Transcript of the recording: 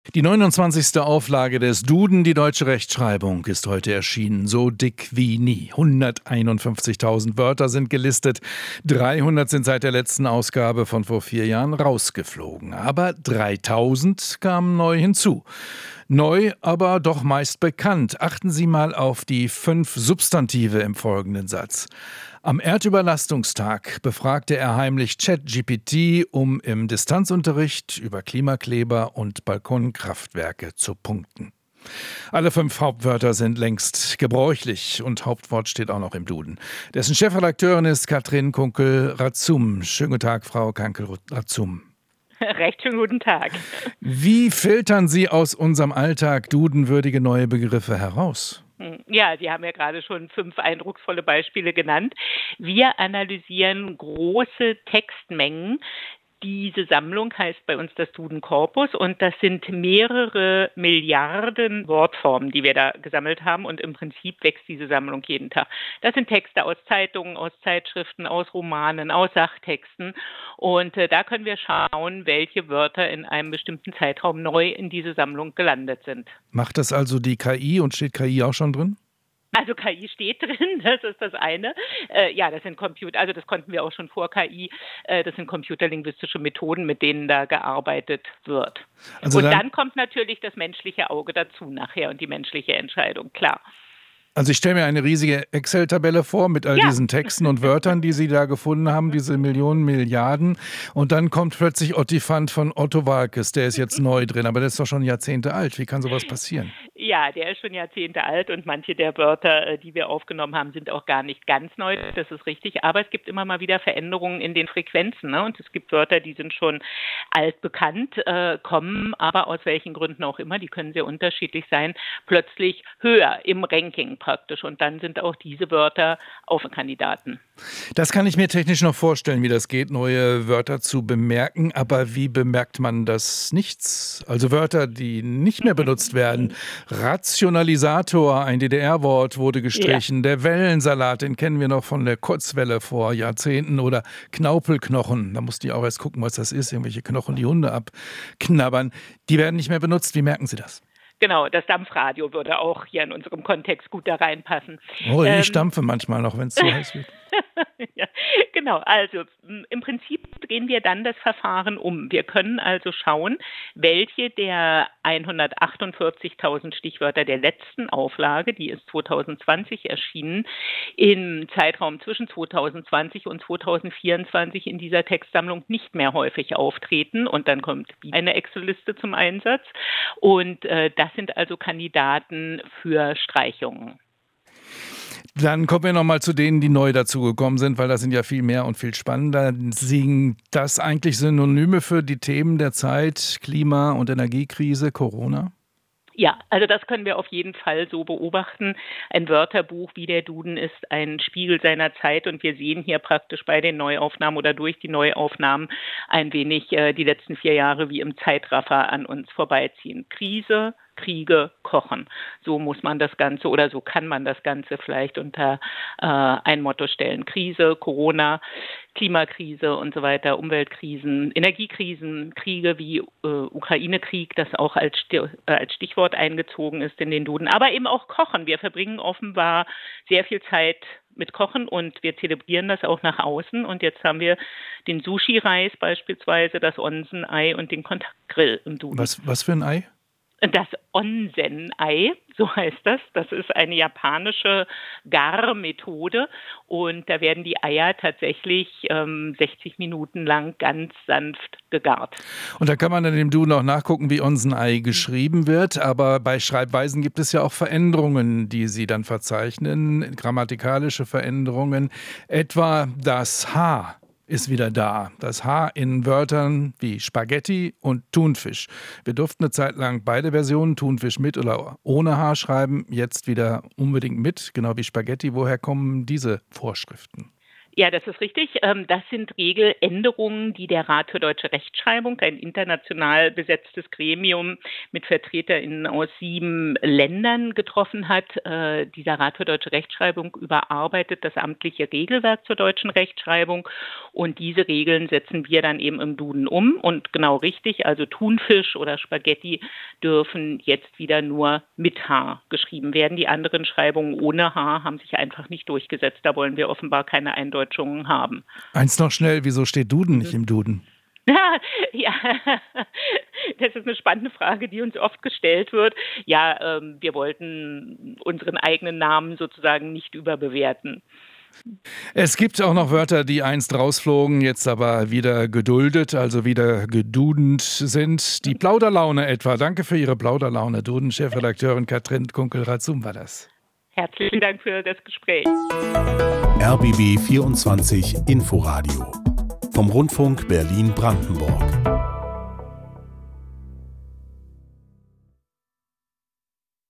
Die 29. Auflage des Duden, die deutsche Rechtschreibung, ist heute erschienen. So dick wie nie. 151.000 Wörter sind gelistet. 300 sind seit der letzten Ausgabe von vor 4 Jahren rausgeflogen. Aber 3.000 kamen neu hinzu. Neu, aber doch meist bekannt. Achten Sie mal auf die 5 Substantive im folgenden Satz. Am Erdüberlastungstag befragte er heimlich ChatGPT, um im Distanzunterricht über Klimakleber und Balkonkraftwerke zu punkten. Alle 5 Hauptwörter sind längst gebräuchlich und Hauptwort steht auch noch im Duden. Dessen Chefredakteurin ist Katrin Kunkel-Razum. Schönen guten Tag, Frau Kunkel-Razum. Recht schönen guten Tag. Wie filtern Sie aus unserem Alltag dudenwürdige neue Begriffe heraus? Ja, Sie haben ja gerade schon 5 eindrucksvolle Beispiele genannt. Wir analysieren große Textmengen. Diese Sammlung heißt bei uns das Duden-Korpus und das sind mehrere Milliarden Wortformen, die wir da gesammelt haben und im Prinzip wächst diese Sammlung jeden Tag. Das sind Texte aus Zeitungen, aus Zeitschriften, aus Romanen, aus Sachtexten und da können wir schauen, welche Wörter in einem bestimmten Zeitraum neu in diese Sammlung gelandet sind. Macht das also die KI und steht KI auch schon drin? Also KI steht drin, das ist das eine. Das sind also das konnten wir auch schon vor KI. Das sind computerlinguistische Methoden, mit denen da gearbeitet wird. Und dann kommt natürlich das menschliche Auge dazu nachher und die menschliche Entscheidung, klar. Also ich stelle mir eine riesige Excel-Tabelle vor mit all diesen Texten und Wörtern, die Sie da gefunden haben, diese Millionen, Milliarden. Und dann kommt plötzlich Ottifant von Otto Waalkes, der ist jetzt neu drin, aber der ist doch schon Jahrzehnte alt. Wie kann sowas passieren? Ja, der ist schon Jahrzehnte alt und manche der Wörter, die wir aufgenommen haben, sind auch gar nicht ganz neu, das ist richtig. Aber es gibt immer mal wieder Veränderungen in den Frequenzen, ne? Und es gibt Wörter, die sind schon altbekannt, kommen aber aus welchen Gründen auch immer, die können sehr unterschiedlich sein, plötzlich höher im Ranking praktisch. Und dann sind auch diese Wörter Kandidaten. Das kann ich mir technisch noch vorstellen, wie das geht, neue Wörter zu bemerken. Aber wie bemerkt man das Nichts? Also Wörter, die nicht mehr benutzt werden. Rationalisator, ein DDR-Wort, wurde gestrichen. Ja. Der Wellensalat, den kennen wir noch von der Kurzwelle vor Jahrzehnten. Oder Knaupelknochen, da musste ich auch erst gucken, was das ist. Irgendwelche Knochen, die Hunde abknabbern. Die werden nicht mehr benutzt. Wie merken Sie das? Genau, das Dampfradio würde auch hier in unserem Kontext gut da reinpassen. Oh, ich dampfe manchmal noch, wenn es zu heiß wird. Ja, genau, also im Prinzip drehen wir dann das Verfahren um. Wir können also schauen, welche der 148.000 Stichwörter der letzten Auflage, die ist 2020 erschienen, im Zeitraum zwischen 2020 und 2024 in dieser Textsammlung nicht mehr häufig auftreten. Und dann kommt eine Excel-Liste zum Einsatz. Und das sind also Kandidaten für Streichungen. Dann kommen wir nochmal zu denen, die neu dazugekommen sind, weil das sind ja viel mehr und viel spannender. Sind das eigentlich Synonyme für die Themen der Zeit, Klima- und Energiekrise, Corona? Ja, also das können wir auf jeden Fall so beobachten. Ein Wörterbuch wie der Duden ist ein Spiegel seiner Zeit und wir sehen hier praktisch bei den Neuaufnahmen oder durch die Neuaufnahmen ein wenig die letzten 4 Jahre wie im Zeitraffer an uns vorbeiziehen. Krise, Kriege, Kochen. So muss man das Ganze oder so kann man das Ganze vielleicht unter ein Motto stellen. Krise, Corona, Klimakrise und so weiter, Umweltkrisen, Energiekrisen, Kriege wie Ukraine-Krieg, das auch als Stichwort eingezogen ist in den Duden. Aber eben auch Kochen. Wir verbringen offenbar sehr viel Zeit mit Kochen und wir zelebrieren das auch nach außen. Und jetzt haben wir den Sushi-Reis beispielsweise, das Onsen-Ei und den Kontaktgrill im Duden. Was für ein Ei? Das Onsen-Ei, so heißt das. Das ist eine japanische Garmethode und da werden die Eier tatsächlich 60 Minuten lang ganz sanft gegart. Und da kann man dann im Duden auch nachgucken, wie Onsen-Ei geschrieben wird. Aber bei Schreibweisen gibt es ja auch Veränderungen, die Sie dann verzeichnen, grammatikalische Veränderungen. Etwa das H ist wieder da. Das H in Wörtern wie Spaghetti und Thunfisch. Wir durften eine Zeit lang beide Versionen, Thunfisch mit oder ohne H schreiben, jetzt wieder unbedingt mit, genau wie Spaghetti. Woher kommen diese Vorschriften? Ja, das ist richtig. Das sind Regeländerungen, die der Rat für deutsche Rechtschreibung, ein international besetztes Gremium mit VertreterInnen aus 7 Ländern getroffen hat. Dieser Rat für deutsche Rechtschreibung überarbeitet das amtliche Regelwerk zur deutschen Rechtschreibung und diese Regeln setzen wir dann eben im Duden um. Und genau richtig, also Thunfisch oder Spaghetti dürfen jetzt wieder nur mit H geschrieben werden. Die anderen Schreibungen ohne H haben sich einfach nicht durchgesetzt. Da wollen wir offenbar keine Eindeutschungen haben. Eins noch schnell, wieso steht Duden nicht im Duden? Ja, das ist eine spannende Frage, die uns oft gestellt wird. Ja, wir wollten unseren eigenen Namen sozusagen nicht überbewerten. Es gibt auch noch Wörter, die einst rausflogen, jetzt aber wieder geduldet, also wieder gedudent sind. Die Plauderlaune etwa. Danke für Ihre Plauderlaune. Duden-Chefredakteurin Katrin Kunkel-Razum war das. Herzlichen Dank für das Gespräch. RBB 24 Inforadio vom Rundfunk Berlin-Brandenburg.